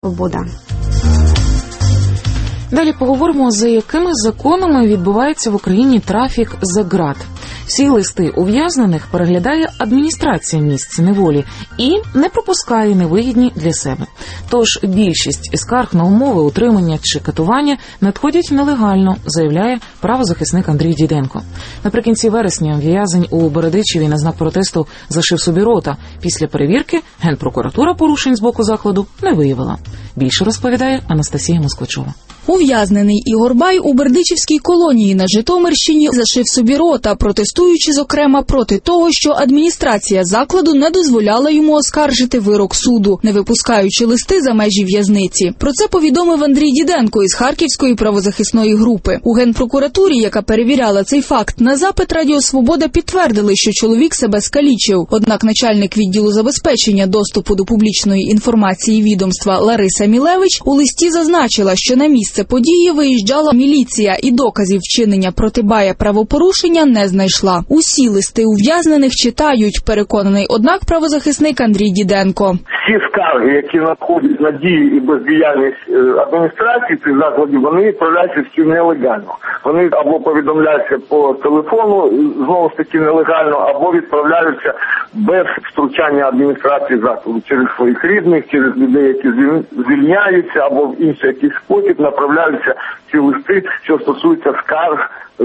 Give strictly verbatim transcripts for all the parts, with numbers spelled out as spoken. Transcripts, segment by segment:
свобода. Далі поговоримо, за якими законами відбувається в Україні трафік за ґрат. Всі листи ув'язнених переглядає адміністрація місць неволі і не пропускає невигідні для себе. Тож більшість скарг на умови утримання чи катування надходять нелегально, заявляє правозахисник Андрій Діденко. Наприкінці вересня в'язень у Бередичеві на знак протесту зашив собі рота. Після перевірки Генпрокуратура порушень з боку закладу не виявила. Більше розповідає Анастасія Москвичова. Ув'язнений Ігор Бай у Бердичівській колонії на Житомирщині зашив собі рота, протестуючи, зокрема, проти того, що адміністрація закладу не дозволяла йому оскаржити вирок суду, не випускаючи листи за межі в'язниці. Про це повідомив Андрій Діденко із Харківської правозахисної групи. У Генпрокуратурі, яка перевіряла цей факт, на запит Радіо Свобода підтвердили, що чоловік себе скалічив. Однак начальник відділу забезпечення доступу до публічної інформації відомства Лариса Мілевич у листі зазначила, що на місце події виїжджала міліція і доказів вчинення проти Бая правопорушення не знайшла. Усі листи ув'язнених читають, переконаний однак правозахисник Андрій Діденко. Всі скарги, які надходять на дії і бездіяльність адміністрації цих закладів, вони відправляються всі нелегально. Вони або повідомляються по телефону, знову ж таки нелегально, або відправляються без втручання адміністрації закладу через своїх рідних, через людей, які звільняються, або в інший якийсь спосіб направляються ці листи, що стосуються скарг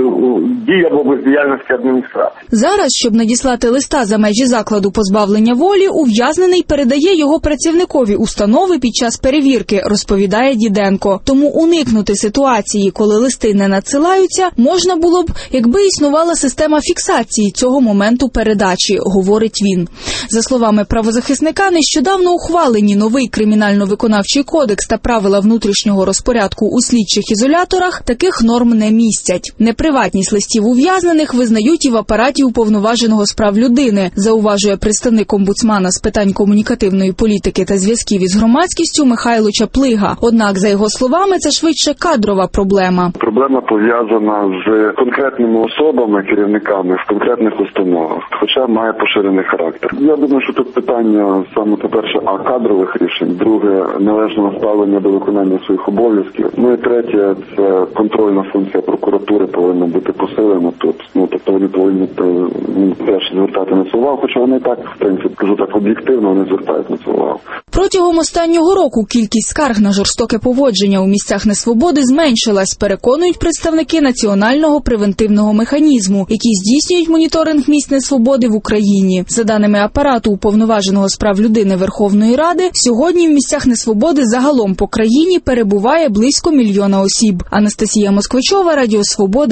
дій або бездіяльності адміністрації. Зараз, щоб надіслати листа за межі закладу позбавлення волі, ув'язнений передає його працівникові установи під час перевірки, розповідає Діденко. Тому уникнути ситуації, коли листи не надсилаються, можна було б, якби існувала система фіксації цього моменту передачі, говорить він. За словами правозахисника, нещодавно ухвалені новий кримінально-виконавчий кодекс та правила внутрішнього розпорядку у слідчих ізоляторах таких норм не містять. Неприватність листів ув'язнених визнають і в апараті Уповноваженого з прав людини, зауважує представник омбудсмана з питань комунікативної політики та зв'язків із громадськістю Михайло Чаплига. Однак, за його словами, це швидше кадрова проблема. Проблема пов'язана з конкретними особами, керівниками в конкретних установах, хоча має поширений характер. Я думаю, що тут питання саме, по-перше, а кадрових рішень, друге, належного ставлення до виконання своїх обов'язків, ну і третє, це контрольна функція прокуратури повинна бути посилена тут. Ну, тобто вони повинні теж звертати на це увагу, хоча вони і так, в принципі, кажу так, об'єктивно вони звертають на це увагу. Протягом останнього року кількість скарг на жорстоке поводження у місцях несвободи зменшилась, переконують представники національного превентивного механізму, які здійснюють моніторинг місць несвободи в Україні. За даними апарату Уповноваженого з прав людини Верховної Ради, сьогодні в місцях несвободи загалом по країні перебуває близько мільйона осіб. Анастасія Москвичова, Радіо Свобода.